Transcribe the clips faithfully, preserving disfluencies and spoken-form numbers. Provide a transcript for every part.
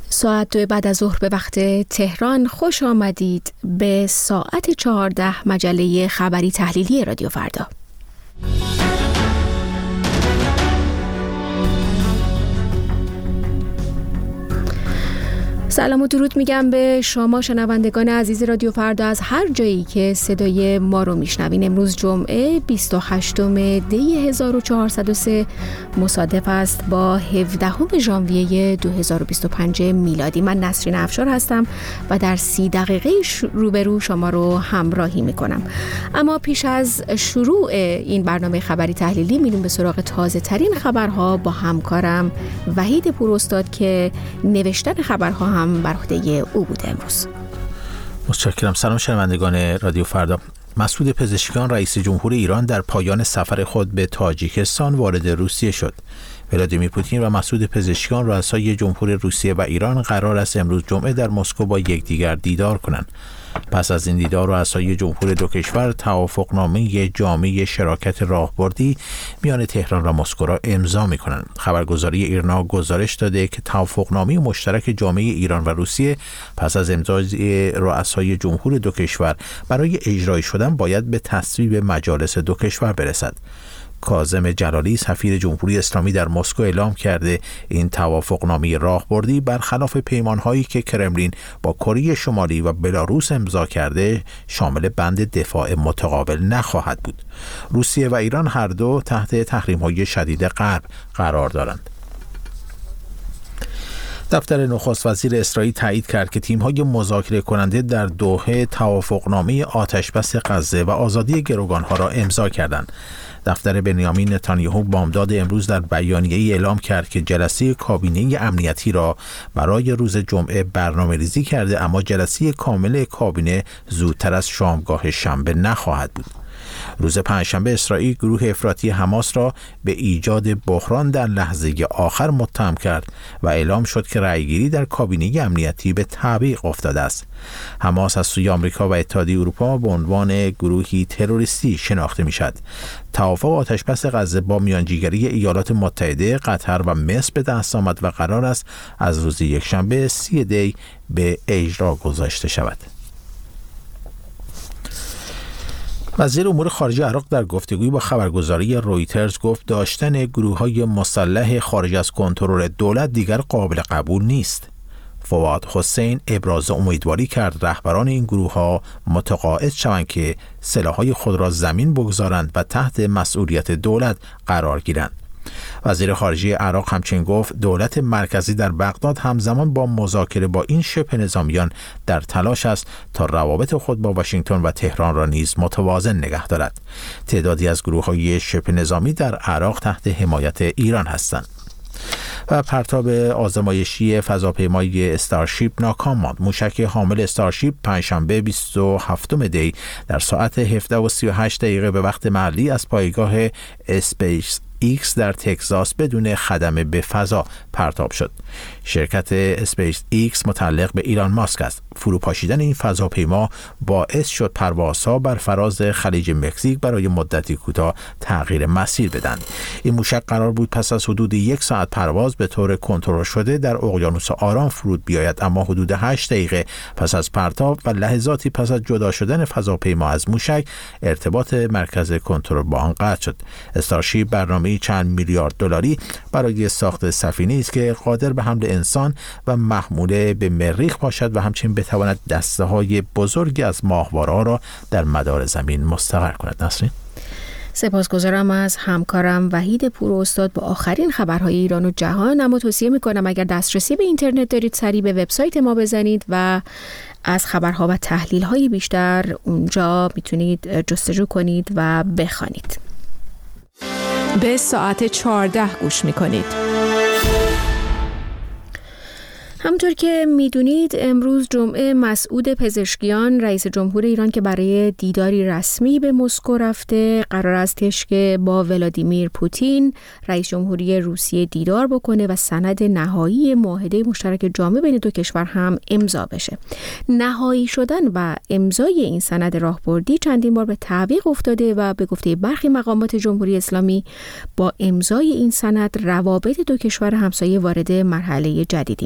ساعت دو بعد از ظهر به وقت تهران، خوش آمدید به ساعت چهارده مجله خبری تحلیلی رادیو فردا. سلام و درود میگم به شما شنوندگان عزیز رادیو فردا از هر جایی که صدای ما رو میشنوین. امروز جمعه بیست و هشتم دی هزار و چهارصد و سه مصادف است با هفدهم ژانویه دو هزار و بیست و پنج میلادی. من نسرین افشار هستم و در سی دقیقه روبرو شما رو همراهی میکنم. اما پیش از شروع این برنامه خبری تحلیلی میریم به سراغ تازه ترین خبرها با همکارم وحید پوراستاد که نوشتن خبرها هم بر عهده او بوده. امروز متشکرم. سلام شنوندگان رادیو فردا. مسعود پزشکیان رئیس جمهور ایران در پایان سفر خود به تاجیکستان وارد روسیه شد. ولادیمیر پوتین و مسعود پزشکیان رؤسای جمهور روسیه و ایران قرار است امروز جمعه در مسکو با یکدیگر دیدار کنند. پس از این دیدار رؤسای جمهور دو کشور توافقنامه جامع شراکت راهبردی میان تهران و مسکو را امضا می‌کنند. خبرگزاری ایرنا گزارش داده که توافقنامه مشترک جامع ایران و روسیه پس از امضای رؤسای جمهور دو کشور برای اجرایی شدن باید به تصویب مجالس دو کشور برسد. کاظم جلالی سفیر جمهوری اسلامی در مسکو اعلام کرده این توافقنامه راهبردی برخلاف پیمان‌هایی که کرملین با کره شمالی و بلاروس امضا کرده شامل بند دفاع متقابل نخواهد بود. روسیه و ایران هر دو تحت تحریم‌های شدید غرب قرار دارند. دفتر نخست وزیر اسرائیل تایید کرد که تیم‌های مذاکره کننده در دوحه توافقنامه آتشبس غزه و آزادی گروگان‌ها را امضا کردند. دفتر بنیامین نتانیاهو بامداد امروز در بیانیه‌ای اعلام کرد که جلسه کابینه امنیتی را برای روز جمعه برنامه‌ریزی کرده، اما جلسه کامل کابینه زودتر از شامگاه شنبه نخواهد بود. روز پنجشنبه اسرائیل گروه افراطی حماس را به ایجاد بحران در لحظه آخر متهم کرد و اعلام شد که رأیگیری در کابینه امنیتی به تعویق افتاده است. حماس از سوی آمریکا و اتحادیه اروپا به عنوان گروهی تروریستی شناخته می‌شود. توافق آتشبس غزه با میانجیگری ایالات متحده، قطر و مصر به دست آمد و قرار است از روز یکشنبه سی دی به اجرا گذاشته شود. وزیر امور خارجه عراق در گفتگوی با خبرگزاری رویترز گفت داشتن گروه‌های مسلح خارج از کنترل دولت دیگر قابل قبول نیست. فواد حسین ابراز امیدواری کرد رهبران این گروه‌ها متقاعد شوند که سلاح‌های خود را زمین بگذارند و تحت مسئولیت دولت قرار گیرند. وزیر خارجه عراق همچنین گفت دولت مرکزی در بغداد همزمان با مذاکره با این شبه نظامیان در تلاش است تا روابط خود با واشنگتن و تهران را نیز متوازن نگه دارد. تعدادی از گروه‌های شبه نظامی در عراق تحت حمایت ایران هستند. و پرتاب آزمایشی فضاپیمای استارشیپ ناکام ماند. موشک حامل استارشیپ پنجشنبه بیست و هفتم دی در ساعت هفده و سی و هشت دقیقه به وقت محلی از پایگاه اسپیس ایکس در تگزاس بدون خدمه به فضا پرتاب شد. شرکت اسپیس ایکس متعلق به ایلان ماسک است. فروپاشیدن این فضاپیما باعث شد پروازها بر فراز خلیج مکزیک برای مدتی کوتاه تغییر مسیر بدن. این موشک قرار بود پس از حدود یک ساعت پرواز به طور کنترل شده در اقیانوس آرام فرود بیاید، اما حدود هشت دقیقه پس از پرتاب و لحظاتی پس از جدا شدن فضاپیما از موشک ارتباط مرکز کنترل با آن قطع شد. استارشیپ برنامه چند میلیارد دلاری برای ساخت سفینه‌ای است که قادر به حمل انسان و محموله به مریخ باشد و همچنین بتواند دسته‌های بزرگی از ماهواره‌ها را در مدار زمین مستقر کند. نسرین، سپاسگزارم از همکارم وحید پوراستاد با آخرین خبرهای ایران و جهان. اما توصیه میکنم اگر دسترسی به اینترنت دارید سریع به وبسایت ما بزنید و از خبرها و تحلیل‌های بیشتر اونجا میتونید جستجو کنید و بخوانید. به ساعت چهارده گوش میکنید. همونطور که میدونید امروز جمعه مسعود پزشکیان رئیس جمهور ایران که برای دیداری رسمی به مسکو رفته قرار استش که با ولادیمیر پوتین رئیس جمهوری روسیه دیدار بکنه و سند نهایی معاهده مشترک جامع بین دو کشور هم امضا بشه. نهایی شدن و امضای این سند راهبردی چندین بار به تعویق افتاده و به گفته برخی مقامات جمهوری اسلامی با امضای این سند روابط دو کشور همسایه وارد مرحله جدیدی میشه.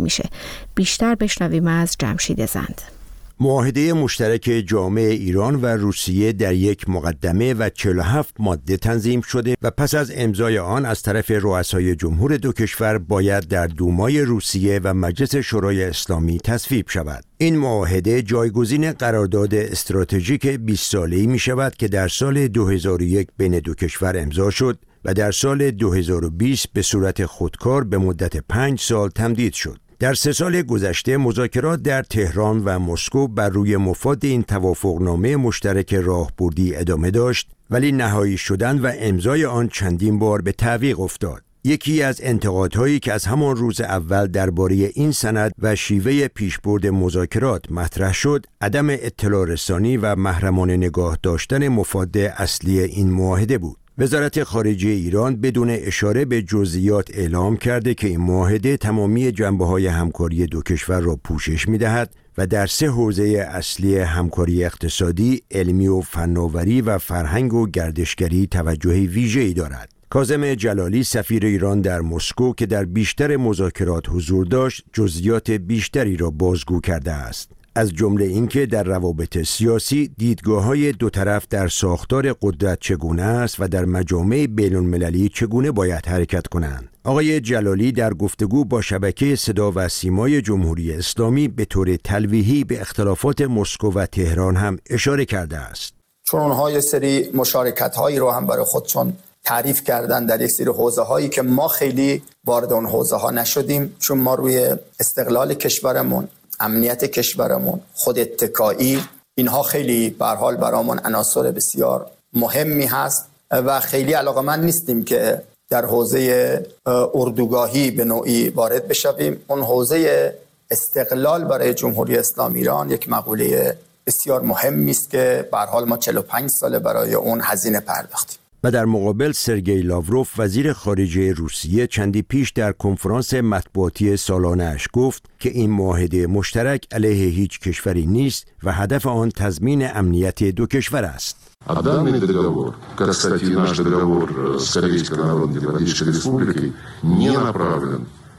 بیشتر بشنویم از جمشید زند. معاهده مشترک جامع ایران و روسیه در یک مقدمه و چهل و هفت ماده تنظیم شده و پس از امضای آن از طرف رؤسای جمهور دو کشور باید در دومای روسیه و مجلس شورای اسلامی تصویب شود. این معاهده جایگزین قرارداد استراتژیک بیست ساله‌ای می شود که در سال دو هزار و یک بین دو کشور امضا شد و در سال دو هزار و بیست به صورت خودکار به مدت پنج سال تمدید شد. در سه سال گذشته مذاکرات در تهران و مسکو بر روی مفاد این توافقنامه مشترک راهبردی ادامه داشت، ولی نهایی شدن و امضای آن چندین بار به تعویق افتاد. یکی از انتقادهایی که از همان روز اول درباره این سند و شیوه پیشبرد مذاکرات مطرح شد، عدم اطلاع رسانی و محرمانه نگاه داشتن مفاد اصلی این معاهده بود. وزارت خارجه ایران بدون اشاره به جزئیات اعلام کرده که این معاهده تمامی جنبه‌های همکاری دو کشور را پوشش می‌دهد و در سه حوزه اصلی همکاری اقتصادی، علمی و فناوری و فرهنگ و گردشگری توجه ویژه‌ای دارد. کاظم جلالی سفیر ایران در مسکو که در بیشتر مذاکرات حضور داشت، جزئیات بیشتری را بازگو کرده است. از جمله اینکه در روابط سیاسی دیدگاه‌های دو طرف در ساختار قدرت چگونه است و در مجامع بین‌المللی چگونه باید حرکت کنند. آقای جلالی در گفتگو با شبکه صدا و سیمای جمهوری اسلامی به طور تلویحی به اختلافات مسکو و تهران هم اشاره کرده است. چون اونها یه سری مشارکت‌هایی رو هم برای خودشون تعریف کردن در یک سری حوزه‌هایی که ما خیلی وارد اون حوزه‌ها نشدیم، چون ما روی استقلال کشورمون، امنیت کشورمون، خود اتکایی، اینها خیلی به هر حال برامون عناصر بسیار مهمی هست و خیلی علاقه‌مند نیستیم که در حوزه اردوگاهی به نوعی وارد بشویم. اون حوزه استقلال برای جمهوری اسلامی ایران یک مقوله بسیار مهمی است که به هر حال ما چهل و پنج ساله برای اون هزینه پرداختیم. و در مقابل سرگئی لاوروف وزیر خارجه روسیه چندی پیش در کنفرانس مطبوعاتی سالانه‌اش گفت که این معاهده مشترک علیه هیچ کشوری نیست و هدف آن تضمین امنیت دو کشور است. Данный договор, как, кстати, и наш договор с Корейской Народно-Демократической Республикой, не направлен.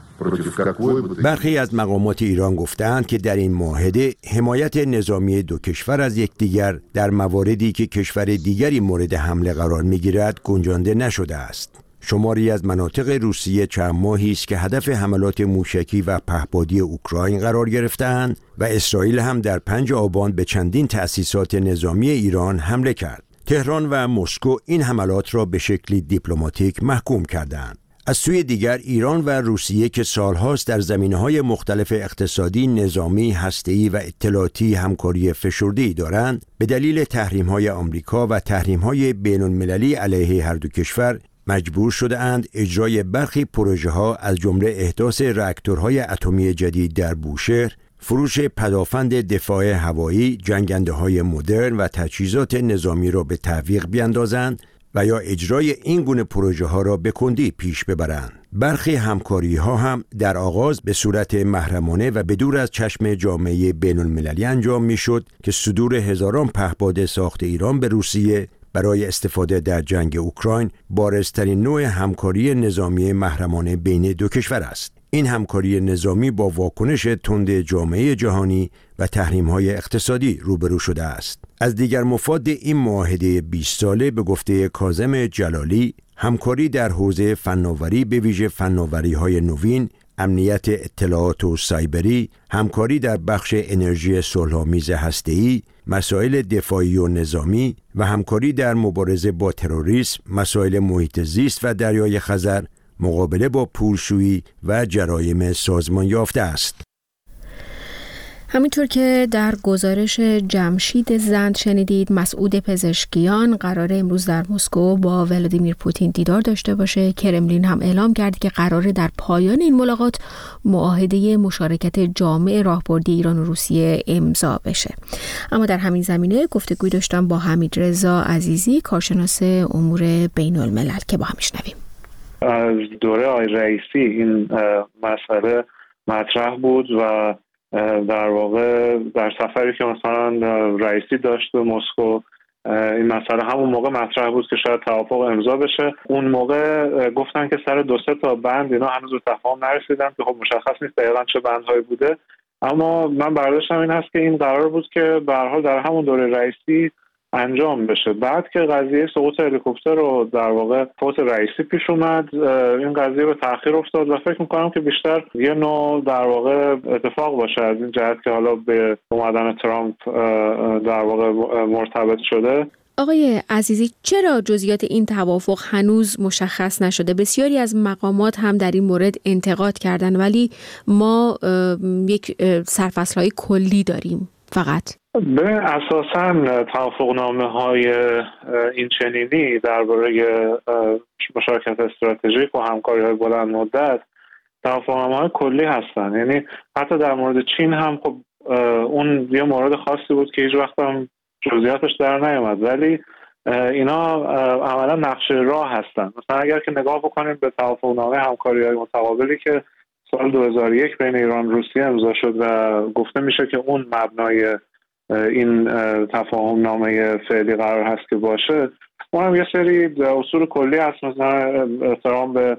برخی از مقامات ایران گفتند که در این معاهده حمایت نظامی دو کشور از یکدیگر در مواردی که کشور دیگری مورد حمله قرار می‌گیرد گنجانده نشده است. شماری از مناطق روسیه چند ماهی است که هدف حملات موشکی و پهپادی اوکراین قرار گرفته‌اند و اسرائیل هم در پنج آبان به چندین تأسیسات نظامی ایران حمله کرد. تهران و مسکو این حملات را به شکلی دیپلماتیک محکوم کردند. از سوی دیگر ایران و روسیه که سالهاست در زمینه‌های مختلف اقتصادی، نظامی، هسته‌ای و اطلاعاتی همکاری فشرده‌ای دارند، به دلیل تحریم‌های آمریکا و تحریم‌های بین‌المللی علیه هر دو کشور مجبور شده‌اند اجرای برخی پروژه‌ها از جمله احداث راکتورهای اتمی جدید در بوشهر، فروش پدافند دفاع هوایی، جنگنده‌های مدرن و تجهیزات نظامی را به تعویق بیاندازند و یا اجرای این گونه پروژه ها را به کندی پیش ببرند. برخی همکاری ها هم در آغاز به صورت محرمانه و بدور از چشم جامعه بین المللی انجام می شد که صدور هزاران پهپاد ساخت ایران به روسیه برای استفاده در جنگ اوکراین بارزترین نوع همکاری نظامی محرمانه بین دو کشور است. این همکاری نظامی با واکنش تند جامعه جهانی و تحریم‌های اقتصادی روبرو شده است. از دیگر مفاد این معاهده بیست ساله به گفته کاظم جلالی، همکاری در حوزه فناوری به ویژه فناوری‌های نوین، امنیت اطلاعات و سایبری، همکاری در بخش انرژی صلح‌آمیز هسته‌ای، مسائل دفاعی و نظامی و همکاری در مبارزه با تروریسم، مسائل محیط زیست و دریای خزر، مقابله با پولشویی و جرایم سازمان یافته است. همینطور که در گزارش جمشید زند شنیدید، مسعود پزشکیان قرار امروز در مسکو با ولادیمیر پوتین دیدار داشته باشه. کرملین هم اعلام کرد که قراره در پایان این ملاقات معاهده مشارکت جامع راهبردی ایران و روسیه امضا بشه. اما در همین زمینه گفتگوی داشتم با حمیدرضا عزیزی، کارشناس امور بین الملل، که با هم میشنویم. از دوره آقای رئیسی این مسئله مطرح بود و در واقع در سفری که مثلا رئیسی داشت به مسکو این مسئله همون موقع مطرح بود که شاید توافق امضا بشه. اون موقع گفتن که سر دو سه تا بند اینا هنوز به تفاهم نرسیدن که خب مشخص نیست دقیقاً چه بندهایی بوده، اما من برداشتم این هست که این قرار بود که به هر حال در همون دوره رئیسی انجام بشه. بعد که قضیه سقوط هلیکوپتر رو در واقع فوت رئیسی پیش اومد، این قضیه به تأخیر افتاد و فکر می‌کنم که بیشتر یه نوع در واقع اتفاق باشه از این جهت که حالا به اومدن ترامپ در واقع مرتبط شده. آقای عزیزی، چرا جزئیات این توافق هنوز مشخص نشده؟ بسیاری از مقامات هم در این مورد انتقاد کردن، ولی ما یک سرفصل‌های کلی داریم فقط. به اساساً توافقنامه‌های این چنینی درباره مشارکت استراتژیک و همکاری‌های بلند مدت توافقنامه‌های کلی هستن. یعنی حتی در مورد چین هم خب اون یه مورد خاصی بود که هیچ وقت هم جزئیاتش در نیامد، ولی اینا عملا نقشه راه هستن. مثلا اگر که نگاه بکنیم به توافقنامه همکاری‌های متقابلی که سال دو هزار و یک بین ایران و روسیه امضا شد و گفته میشه که اون مبنای این تفاهم نامه فعلی قرار هست که باشه، اونم یه سری اصول کلی هست، مثلا احترام به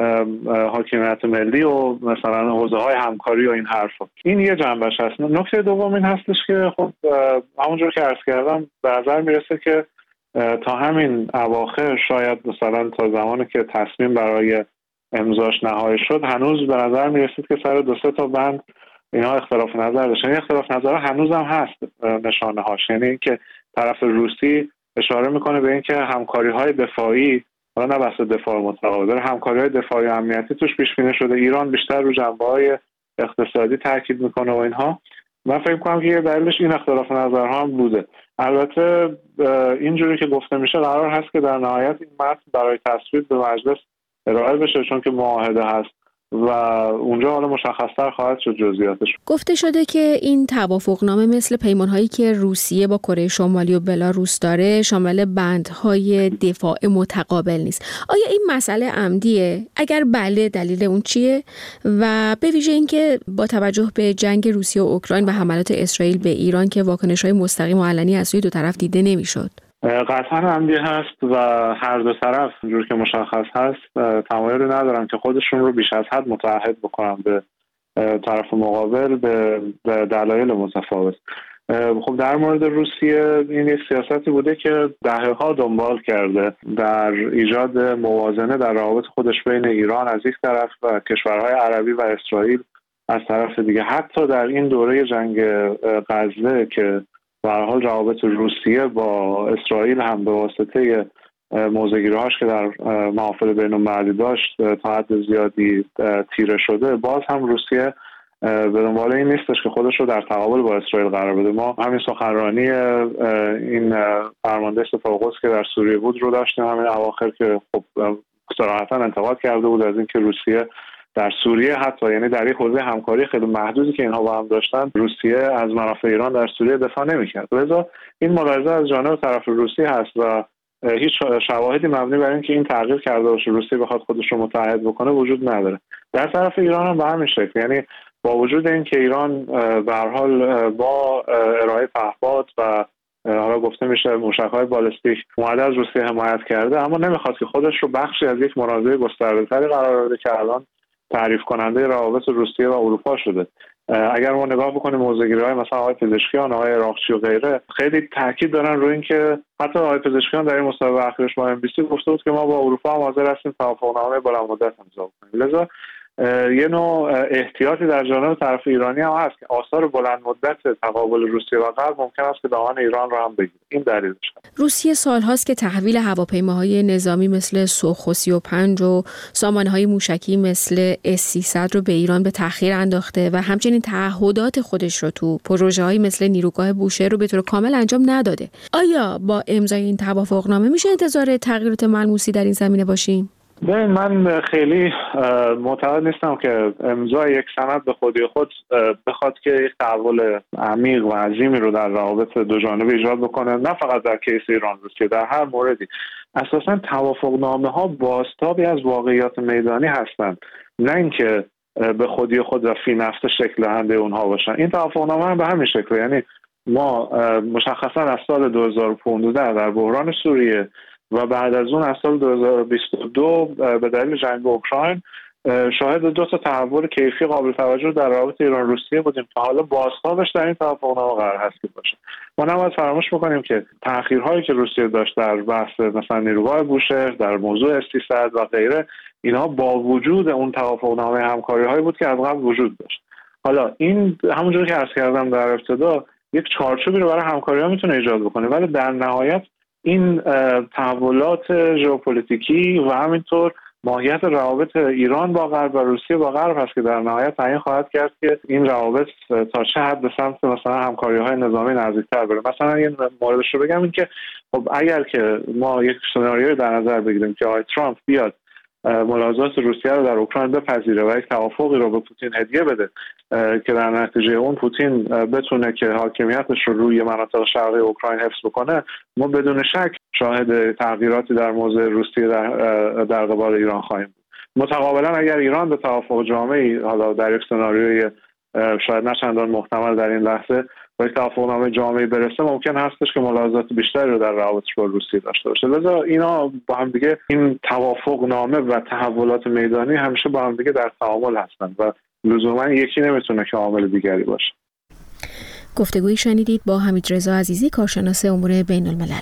حاکمیت ملی و مثلا حوزه‌های همکاری و این حرفا. این یه جنبش هست. نکته دوم این هستش که خب همونجور که عرض کردم به نظر میرسه که تا همین اواخر، شاید مثلا تا زمانی که تصمیم برای امضاش نهایی شد، هنوز به نظر میرسید که سر دو سه تا بند اینا اختلاف نظر داشتن. این اختلاف نظر هنوز هم هست نشانه هاش، یعنی اینکه طرف روسی اشاره میکنه به اینکه همکاری‌های دفاعی، حالا نه بحث دفاع متقابل، همکاری‌های دفاعی و امنیتی توش پیش بینی شده، ایران بیشتر رو جنبه‌های اقتصادی تاکید میکنه و اینها. من فکر می‌کنم که یه دلیلش این اختلاف نظرها هم بوده. البته اینجوری که گفته میشه قرار هست که در نهایت این متن برای تصویب به مجلس ارائه بشه، چون که معاهده هست و اونجا حالا مشخص‌تر خواهد شد جزئیاتش. گفته شده که این توافقنامه مثل پیمان‌هایی که روسیه با کره شمالی و بلاروس داره شامل بندهای دفاع متقابل نیست. آیا این مسئله عمدیه؟ اگر بله، دلیل اون چیه؟ و به ویژه اینکه با توجه به جنگ روسیه و اوکراین و حملات اسرائیل به ایران که واکنش‌های مستقیم و علنی از سوی دو طرف دیده نمی‌شد. قطعا عمدی هست و هر دو طرف اونجور که مشخص هست تمایلی ندارن که خودشون رو بیش از حد متعهد بکنن به طرف مقابل به دلایل متفاوت. خب در مورد روسیه این یک سیاستی بوده که دهه‌ها دنبال کرده در ایجاد موازنه در روابط خودش بین ایران از یک طرف و کشورهای عربی و اسرائیل از طرف دیگه. حتی در این دوره جنگ غزه که به هر حال روابط روسیه با اسرائیل هم به واسطه موضع‌گیری‌هاش که در محافل بین‌المللی داشت تا حد زیادی تیره شده، باز هم روسیه به دنبال این نیستش که خودش رو در تقابل با اسرائیل قرار بده. ما همین سخنرانی این فرمانده سپاه قدس که در سوریه بود رو داشتیم همین اواخر که خب صراحتاً انتقاد کرده بود از اینکه روسیه در سوریه، حتی یعنی در یک حوزه همکاری خیلی محدودی که اینها با هم داشتن، روسیه از منافع ایران در سوریه دفاع نمی‌کرد. لذا این ملاحظه از جانب طرف روسیه هست و هیچ شواهدی مبنی بر اینکه این تغییر کرده باشه روسیه بخواد خودش رو متحد بکنه وجود نداره. در طرف ایران هم به همین شکل، یعنی با وجود اینکه ایران به هر حال با ارائه پهپاد و حالا گفته میشه موشک‌های بالستیک اومده از روسیه حمایت کرده، اما نمیخواد که خودش رو بخشی از یک منازعه گسترده‌تری قرار بده که الان تعریف کننده روابط روسیه و اروپا شده. اگر ما نگاه بکنیم موضع‌گیری‌های مثلا آقای پزشکیان، آقای عراقچی و غیره، خیلی تاکید دارن روی این که حتی آقای پزشکیان در این مصاحبه اخیرش با ام بی سی گفته بود که ما با اروپا هم حاضر هستیم توافقنامه بلند مدت امضا کنیم. لذا یه نوع احتیاطی در جانب طرف ایرانی هم هست که آثار بلند مدت تقابل روسیه و غرب ممکن است که دامن ایران را هم بگیره. این دلیلش هست. روسیه سالهاست که تحویل هواپیماهای نظامی مثل سوخو سی و پنج و سامانه‌های موشکی مثل اس سیصد رو به ایران به تأخیر انداخته و همچنین تعهدات خودش رو تو پروژه‌های مثل نیروگاه بوشهر رو به طور کامل انجام نداده. آیا با امضای این توافقنامه میشه انتظار تغییرات ملموسی در این زمینه باشیم؟ ببین، من خیلی معتقد نیستم که امضای یک سند به خودی خود بخواد که یک تحول عمیق و عظیمی رو در روابط دو جانبه ایجاد بکنه، نه فقط در کیس ایران روسیه، در هر موردی. اساساً توافقنامه ها بازتابی از واقعیات میدانی هستند، نه اینکه به خودی خود و فی نفس شکل دهنده اونها باشن. این توافقنامه هم به همین شکل، یعنی ما مشخصا از سال دو هزار و پانزده در بحران سوریه و بعد از اون از سال دو هزار و بیست و دو به دلیل جنگ اوکراین شاهد دو تا تحول کیفی قابل توجه در رابطه ایران روسیه بودیم که حالا بازتابش در این توافقنامه قرار هست که باشه. ما نباید فراموش بکنیم که تأخیرهایی که روسیه داشت در بحث مثلا نیروگاه بوشهر، در موضوع اس سیصد و غیره، اینها با وجود اون توافقنامه همکاری‌هایی بود که از قبل وجود داشت. حالا این همونجوری که عرض کردم در ابتدا یک چارچوبی رو برای همکاری‌ها میتونه ایجاد بکنه، ولی در نهایت این تحولات ژئوپلیتیکی و همینطور ماهیت روابط ایران با غرب و روسیه با غرب هست که در نهایت تعیین خواهد کرد که این روابط تا چه حد به سمت مثلا همکاری‌های نظامی نزدیک‌تر بره. مثلا یه موردش رو بگم این که خب اگر که ما یک سناریوی در نظر بگیریم که آقای ترامپ بیاد ملاحظات روسیه رو در اوکراین بپذیره و یک توافقی رو به پوتین هدیه بده که در نتیجه اون پوتین بتونه که حاکمیتش رو روی مناطق شرقی اوکراین حفظ بکنه، ما بدون شک شاهد تغییراتی در موضع روسیه در, در قبال ایران خواهیم بود. متقابلا اگر ایران به توافق جامعی حالا در یک سناریوی شاید نه چندان محتمل در این لحظه با یک توافقنامه جامعی برسه، ممکن هستش که ملاحظات بیشتری رو در روابطش با روسیه داشته باشه. لذا اینا با هم دیگه، این توافقنامه و تحولات میدانی همیشه با هم دیگه در تعامل هستند و لزوما یکی نمیتونه که عامل دیگری باشه. گفتگویی شنیدید با حمیدرضا عزیزی، کارشناس امور بین الملل.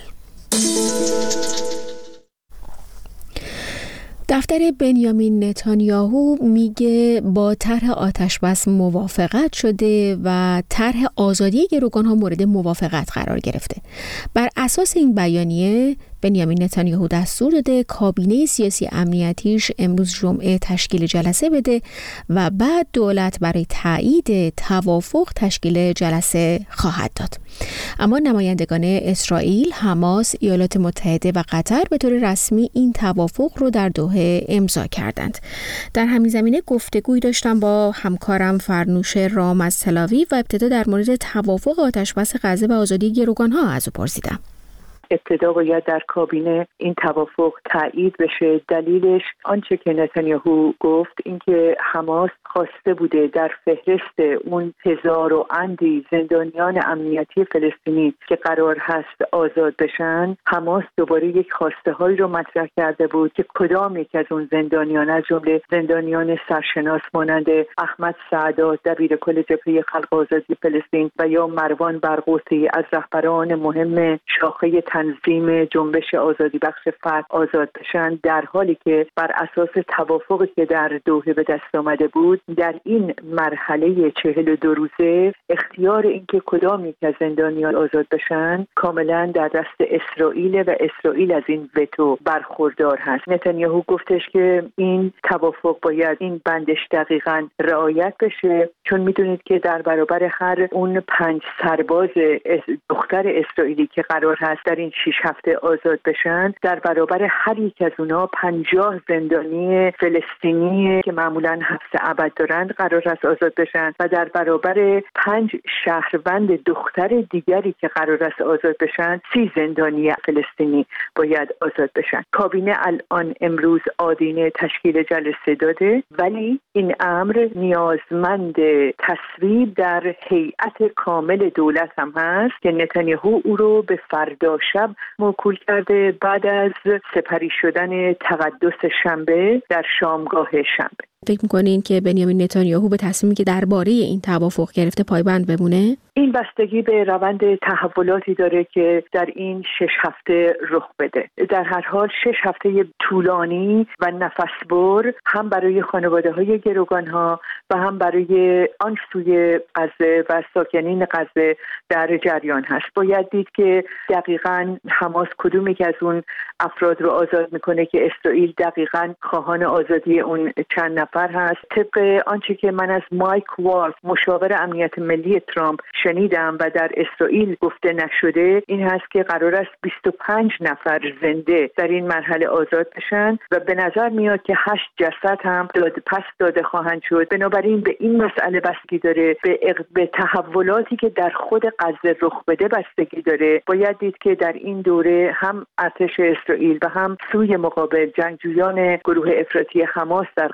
دفتر بنیامین نتانیاهو میگه با طرح آتشبس موافقت شده و طرح آزادی گروگان‌ها مورد موافقت قرار گرفته. بر اساس این بیانیه بنیامین نتانیاهو دستور داده کابینه سیاسی امنیتیش امروز جمعه تشکیل جلسه بده و بعد دولت برای تایید توافق تشکیل جلسه خواهد داد. اما نمایندگان اسرائیل، حماس، ایالات متحده و قطر به طور رسمی این توافق رو در دوحه امضا کردند. در همین زمینه گفتگویی داشتم با همکارم فرنوش رام از تل آویو و ابتدا در مورد توافق آتشبس غزه و آزادی گروگان‌ها از او پرسیدم. ابتدا باید در کابینه این توافق تایید بشه. دلیلش آنچه که نتانیاهو گفت اینکه حماس خواسته بوده در فهرست اون هزار و اندی زندانیان امنیتی فلسطینی که قرار هست آزاد بشن، حماس دوباره یک خواسته هایی رو مطرح کرده بود که کدام یک از اون زندانیان، از جمله زندانیان سرشناس مانند احمد سعدات دبیر کل جبهه خلق آزادی فلسطین و یا مروان برغوثی از رهبران مهم شاخه تنظیم جنبش آزادی بخش فرد آزاد بشن، در حالی که بر اساس توافقی که در دوحه به دست آمده بود در این مرحله چهل و دو روزه اختیار اینکه کدام یک از زندانیان آزاد بشن کاملا در دست اسرائیل و اسرائیل از این وتو برخوردار هست. نتانیاهو گفتش که این توافق باید این بندش دقیقاً رعایت بشه، چون میدونید که در برابر هر اون پنج سرباز دختر اسرائیلی که قرار هست در این شش هفته آزاد بشن، در برابر هر یک از اونها پنجاه زندانی فلسطینی که معمولاً حبس ابد دارند قرار است آزاد بشن و در برابر پنج شهروند دختر دیگری که قرار است آزاد بشن سی زندانی فلسطینی باید آزاد بشن. کابینه الان امروز آدینه تشکیل جلسه داده، ولی این امر نیازمند تصویب در هیئت کامل دولت هم هست که نتانیاهو او رو به فردا شب موکول کرده بعد از سپری شدن تقدس شنبه در شامگاه شنبه. فکر می‌کنین که بنیامین نتانیاهو به تصمیمی که درباره این توافق گرفته پایبند بمونه؟ این بستگی به روند تحولاتی داره که در این شش هفته رخ بده. در هر حال شش هفته طولانی و نفسبر هم برای خانواده‌های گروگان‌ها و هم برای آن سوی غزه و ساکنین غزه در جریان هست. باید دید که دقیقاً حماس کدومی که از اون افراد رو آزاد میکنه که اسرائیل دقیقاً خواهان آزادی اون چند نفر هست. طبق آنچه که من از مایک والز مشاور امنیت ملی ترامپ شنیدم و در اسرائیل گفته نشده این هست که قرار است بیست و پنج نفر زنده در این مرحله آزاد بشن و به نظر میاد که هشت جسد هم داده پس داده خواهند شد. بنابراین به این مسئله بستگی داره، به, اق... به تحولاتی که در خود غزه رخ بده بستگی داره. باید دید که در این دوره هم ارتش اسرائیل و هم سوی مقابل جنگجویان گروه افراطی حماس در غزه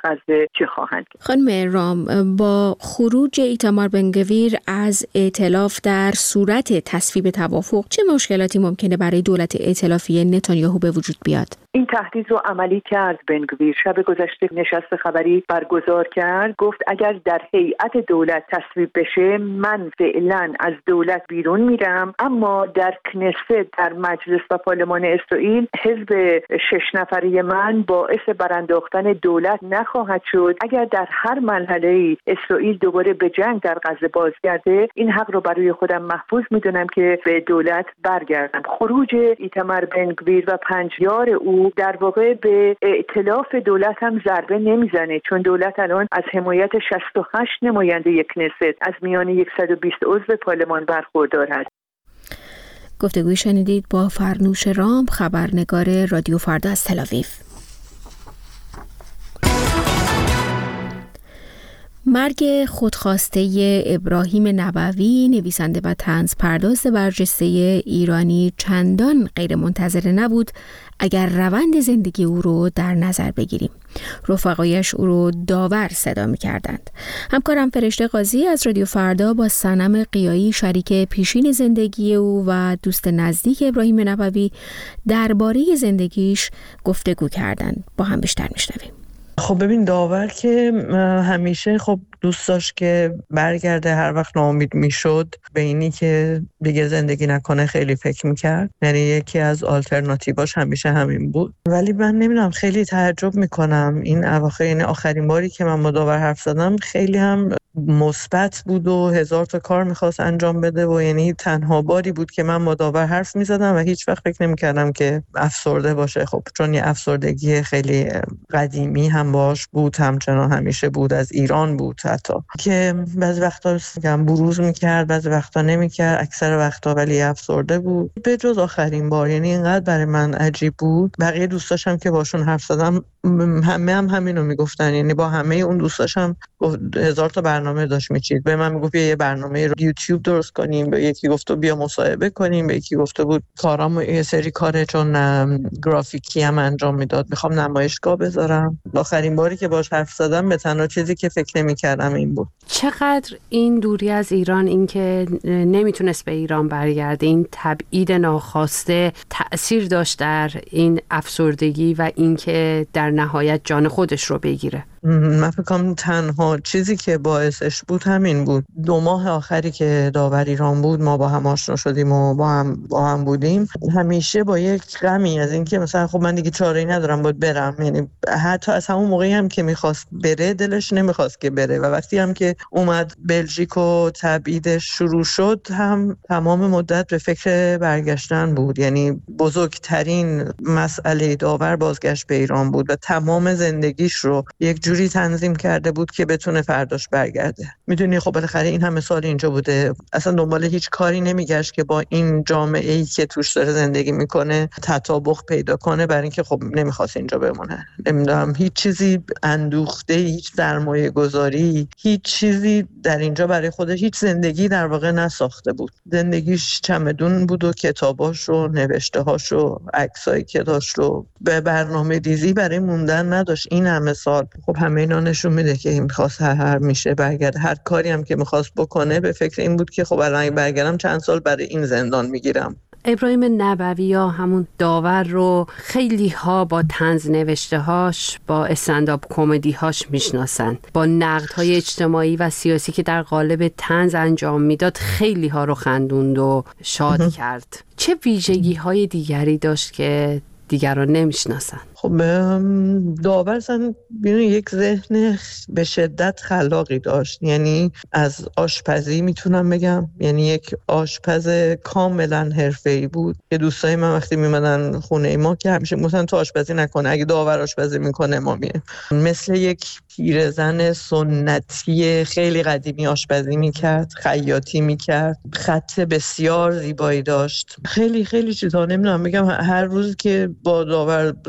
چه خواهند کرد. خانم رام، با خروج ایتامار بنگویر از ائتلاف در صورت تصویب توافق چه مشکلاتی ممکنه برای دولت ائتلافی نتانیاهو به وجود بیاد؟ این تهدید رو عملی کرد بنگویر. شب گذشته نشست خبری برگزار کرد، گفت اگر در هیئت دولت تصویب بشه من فعلا از دولت بیرون میرم، اما در کنست، در مجلس و پارلمان اسرائیل حزب شش نفری من باعث برانداختن دولت نخواهد شد. اگر در هر مرحله اسرائیل دوباره به جنگ در غزه بازگرده، این حق رو برای خودم محفوظ میدونم که به دولت برگردم. خروج ایتامار بنگویر و پنج یار او در واقع به ائتلاف دولت هم ضربه نمیزنه، چون دولت الان از حمایت شصت و هشت نماینده کنست از میان صد و بیست عضو پارلمان برخوردار است. گفتگوی شنیدید با فرنوش رام، خبرنگار رادیو فردا از تل‌آویو. مرگ خودخواسته ابراهیم نبوی، نویسنده و طنز پرداز برجسته ایرانی، چندان غیر منتظره نبود اگر روند زندگی او رو در نظر بگیریم. رفقایش او رو داور صدا می کردند. همکارم فرشته قاضی از رادیو فردا با صنم قیایی، شریک پیشین زندگی او و دوست نزدیک ابراهیم نبوی، درباره زندگیش گفتگو کردند. با هم بیشتر میشنویم. خب ببین، داور که همیشه خب دوست داشت که برگرده. هر وقت ناامید میشد به اینی که دیگه زندگی نکنه خیلی فکر میکرد. یعنی یکی از آلترناتیواش همیشه همین بود. ولی من نمیدونم، خیلی تعجب میکنم این اواخر، یعنی آخرین باری که من با داور حرف زدم خیلی هم مثبت بود و هزار تا کار میخواست انجام بده و یعنی تنها باری بود که من با داور حرف میزدم و هیچ وقت فکر نمیکردم که افسرده باشه. خب چون یه افسردگی خیلی قدیمی هم باش بود، همچنان همیشه بود، از ایران بود حتی، که بعضی وقتا میگم بروز میکرد، بعضی وقتا نمیکرد، اکثر وقتا ولی افسرده بود. به جز آخرین بار، یعنی اینقدر برای من عجیب بود. بقیه دوستاشم که باشون حرف زدم همه هم همینو میگفتن، یعنی با همه اون دوستاشم هزار تا برنامه داشت میچید. به من میگفت یه برنامه رو یوتیوب درست کنیم، به یکی گفت بیا مصاحبه کنیم، به یکی گفته بود کارام یه سری کاره چون گرافیکی هم انجام میداد میخوام نمایشگاه بذارم. آخرین باری که باهاش حرف زدم به تنها چیزی که فکر نمی‌کردم این بود. چقدر این دوری از ایران، این که نمیتونست به ایران برگرده، این تبعید ناخواسته تأثیر داشت در این افسردگی و این که در نهایت جان خودش رو بگیره؟ من فکر کنم تنها چیزی که باعثش بود همین بود. دو ماه آخری که داور ایران بود ما با هم آشنا شدیم و با هم با هم بودیم. همیشه با یک غمی از اینکه مثلا خب من دیگه چاره‌ای ندارم باید برم. یعنی حتی از همون موقعی هم که میخواست بره دلش نمیخواست که بره و وقتی هم که اومد بلژیک و تبعیدش شروع شد هم تمام مدت به فکر برگشتن بود. یعنی بزرگترین مسئله داور بازگشت به ایران بود و تمام زندگیش رو یک جوری تنظیم کرده بود که بتونه فرداش برگرده. میدونی خب بالاخره این همه سال اینجا بوده، اصلا دنبال هیچ کاری نمیگشت که با این جامعه‌ای که توش داره زندگی میکنه تطابق پیدا کنه، برای اینکه خب نمیخواست اینجا بمونه. نمیدونم هیچ چیزی اندوخته، هیچ سرمایه گذاری، هیچ چیزی در اینجا برای خودش، هیچ زندگی در واقع نساخته بود. زندگیش چمدون بود و کتاباش و نوشته‌هاش و عکسایی که داشت و به برنامه ریزی برای موندن نداشت. این همه سال خب همه اینا نشون میده که این می‌خواست هر هر میشه برگرد. هر کاری هم که می‌خواست بکنه به فکر این بود که خب الان برگردم چند سال برای این زندان میگیرم. ابراهیم نبوی یا همون داور رو خیلی ها با طنز نوشته هاش، با استندآپ کمدی هاش میشناسن، با نقد های اجتماعی و سیاسی که در قالب طنز انجام میداد خیلی ها رو خندوند و شاد کرد. چه ویژگی های دیگری داشت که دیگران نمیشناسن؟ خب داور اصلا یک ذهن به شدت خلاقی داشت. یعنی از آشپزی میتونم بگم، یعنی یک آشپز کاملا حرفه‌ای بود که دوستای من وقتی میمدن خونه ما که همیشه مثلا تو آشپزی نکنه، اگه داور آشپزی میکنه ما میریم. مثل یک پیرزن سنتی خیلی قدیمی آشپزی میکرد، خیاطی میکرد، خط بسیار زیبایی داشت، خیلی خیلی چیزا. نمیدونم بگم هر روز که با داور زندگی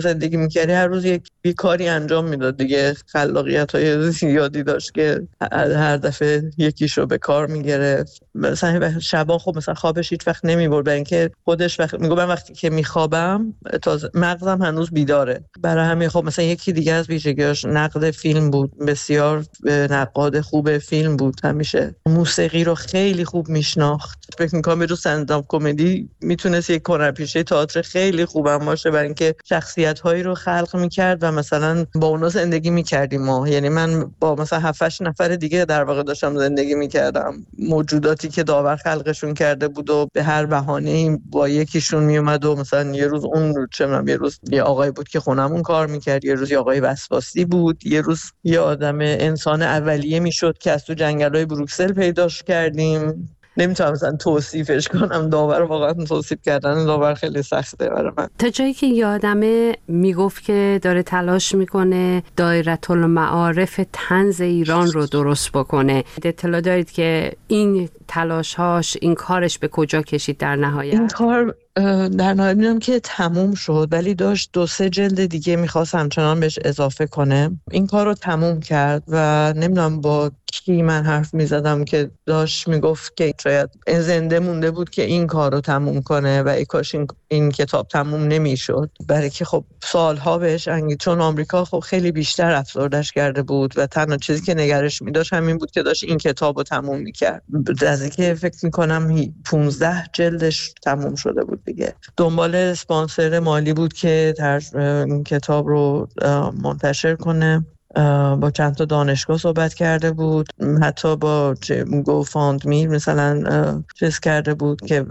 می‌کردی هر روز یک یک کاری انجام میداد دیگه. خلاقیت‌های زیادی داشت که هر دفعه یکیشو به کار می‌گرفت. مثلا شبا خب مثلا خوابش هیچ وقت نمی‌برد، برای اینکه خودش وقت میگه من وقتی که میخوابم تازه مغزم هنوز بیداره. برای همین خب مثلا یکی دیگه از ویژگیاش نقد فیلم بود. بسیار نقاد خوب فیلم بود. همیشه موسیقی رو خیلی خوب میشناخت. فکر می‌کنم به جز استندآپ کمدی میتونست یک هنرپیشه تئاتر خیلی خوبم باشه، برای اینکه شخصیت‌هایی رو خلق می‌کرد و مثلا با اونا زندگی می‌کردیم ما. یعنی من با مثلا هفت هشت نفر دیگه در واقع داشتم زندگی می‌کردم. موجوداتی که داور خلقشون کرده بود و به هر بهانه‌ای با یکیشون میومد و مثلا یه روز اون چه می‌دونم یه روز یه آقایی بود که خونمون کار می‌کرد، یه روز یه آقای وسواسی بود، یه روز یه آدم انسان اولیه میشد که از تو جنگل‌های بروکسل پیداش کردیم. نمیتونم مثلا توصیفش کنم. داور واقعا توصیف کردن داور خیلی سخته برای من. تا جایی که یادمه میگفت که داره تلاش میکنه دایره المعارف طنز ایران رو درست بکنه. اطلاع دارید که این تلاش‌هاش، این کارش به کجا کشید در نهایت؟ این کار در نهایت میدونم که تموم شد، ولی داشت دو سه جلد دیگه میخواست همچنان بهش اضافه کنه. این کار رو تموم کرد و نمیدونم با کی من حرف میزدم که داشت میگفت که شاید زنده مونده بود که این کار رو تموم کنه و ای کاش این, این کتاب تموم نمیشد، برای که خب سالها بهش انگیز، چون آمریکا خب خیلی بیشتر افسردش کرده بود و تنها چیزی که نگرش میداشت همین بود که داشت این کتاب رو تموم میکرد. از اینکه فکر میکنم پونزده جلدش تموم شده بود دیگه. دنبال اسپانسر مالی بود که این کتاب رو منتشر کنه. با چند تا دانشگاه صحبت کرده بود، حتی با گوفاندمی مثلا چیز کرده بود که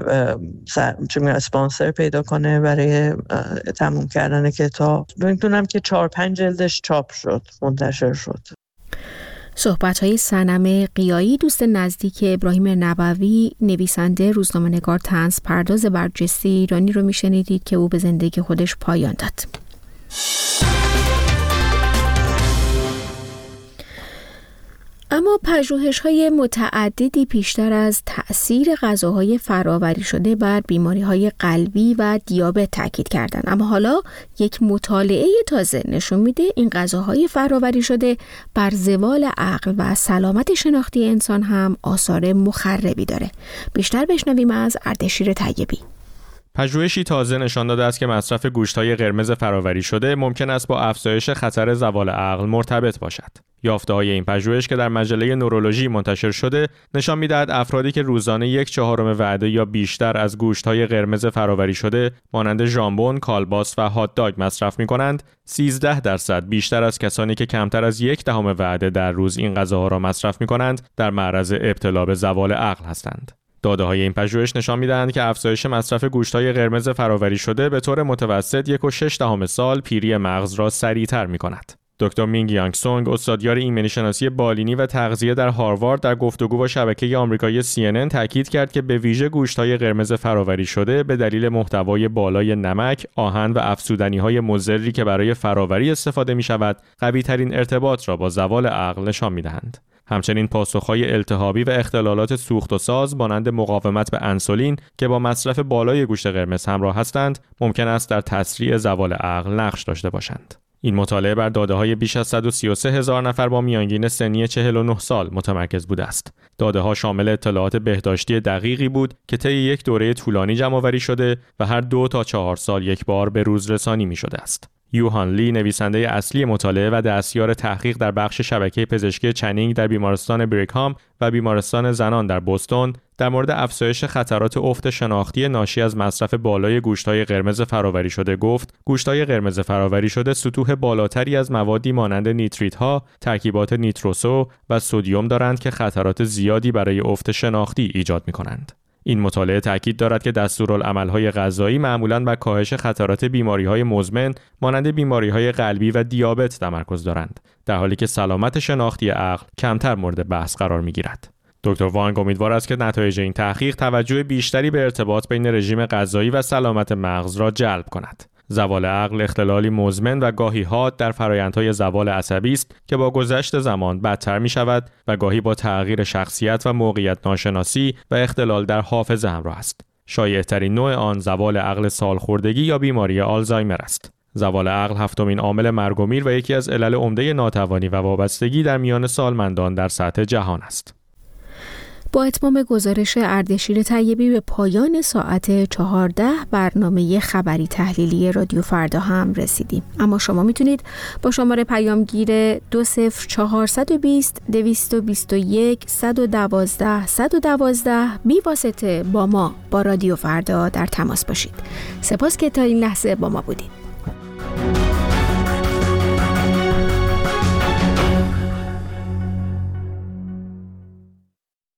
چه میگن اسپانسر پیدا کنه برای تموم کردن کتاب. میدونم که چهار پنج جلدش چاپ شد، منتشر شد. صحبت‌های صنم قیایی، دوست نزدیک ابراهیم نبوی، نویسنده، روزنامه‌نگار، طنز پرداز برجسته ایرانی رو میشنیدید که او به زندگی خودش پایان داد. اما پژوهش‌های متعددی پیشتر از تأثیر غذاهای فرآوری شده بر بیماری‌های قلبی و دیابت تاکید کردند. اما حالا یک مطالعه تازه نشون میده این غذاهای فرآوری شده بر زوال عقل و سلامت شناختی انسان هم آثار مخربی داره. بیشتر بشنویم از اردشیر طیبی. پژوهشی تازه نشان داده است که مصرف گوشت‌های قرمز فرآوری شده ممکن است با افزایش خطر زوال عقل مرتبط باشد. یافته‌های این پژوهش که در مجله نورولوژی منتشر شده نشان می‌دهد افرادی که روزانه یک چهارم وعده یا بیشتر از گوشت‌های قرمز فرآوری شده مانند ژامبون، کالباس و هات داگ مصرف می‌کنند، سیزده درصد بیشتر از کسانی که کمتر از یک دهم وعده در روز این غذاها را مصرف می‌کنند در معرض ابتلا به زوال عقل هستند. داده‌های این پژوهش نشان می‌دهند که افزایش مصرف گوشت‌های قرمز فرآوری شده به طور متوسط یک و شش دهم سال پیری مغز را سریع‌تر می‌کند. دکتر مینگ یانگ سونگ، استادیار ایمنی شناسی بالینی و تغذیه در هاروارد، در گفتگو با شبکه آمریکایی سی ان ان تاکید کرد که به ویژه گوشت‌های قرمز فرآوری شده به دلیل محتوای بالای نمک، آهن و افزودنی‌های مضری که برای فرآوری استفاده می‌شود، قوی‌ترین ارتباط را با زوال عقل نشان می‌دهند. همچنین پاسخهای التهابی و اختلالات سوخت و ساز مانند مقاومت به انسولین که با مصرف بالای گوشت قرمز همراه هستند، ممکن است در تسریع زوال عقل نقش داشته باشند. این مطالعه بر داده‌های بیش از صد و سی و سه هزار نفر با میانگین سنی چهل و نه سال متمرکز بوده است. داده‌ها شامل اطلاعات بهداشتی دقیقی بود که طی یک دوره طولانی جمع‌آوری شده و هر دو تا چهار سال یک بار به روز رسانی می‌شده است. یوهان لی، نویسنده اصلی مطالعه و دستیار تحقیق در بخش شبکه پزشکی چنینگ در بیمارستان بریکهام و بیمارستان زنان در بوستون، در مورد افزایش خطرات افت شناختی ناشی از مصرف بالای گوشت‌های قرمز فرآوری شده گفت: گوشت‌های قرمز فرآوری شده سطوح بالاتری از موادی مانند نیتریت‌ها، ترکیبات نیتروسو و سدیم دارند که خطرات زیادی برای افت شناختی ایجاد می‌کنند. این مطالعه تاکید دارد که دستورالعمل‌های غذایی معمولاً بر کاهش خطرات بیماری‌های مزمن مانند بیماری‌های قلبی و دیابت تمرکز دارند، در حالی که سلامت شناختی عقل کمتر مورد بحث قرار می‌گیرد. دکتر وانگ امیدوار است که نتایج این تحقیق توجه بیشتری به ارتباط بین رژیم غذایی و سلامت مغز را جلب کند. زوال عقل اختلالی مزمن و گاهی حاد در فرآیندهای زوال عصبی است که با گذشت زمان بدتر می شود و گاهی با تغییر شخصیت و موقعیت ناشناسی و اختلال در حافظه همراه است. شایع‌ترین نوع آن زوال عقل سالخوردگی یا بیماری آلزایمر است. زوال عقل هفتمین عامل مرگ و میر و یکی از علل عمده ناتوانی و وابستگی در میان سالمندان در سطح جهان است. با اتمام گزارش اردشیر طیبی به پایان ساعت چهارده برنامه خبری تحلیلی رادیو فردا هم رسیدیم. اما شما میتونید با شماره پیامگیر دو صفر چهار دو صفر دویست و بیست و یک صد و دوازده صد و دوازده بی واسطه با ما با رادیو فردا در تماس باشید. سپاس که تا این لحظه با ما بودید.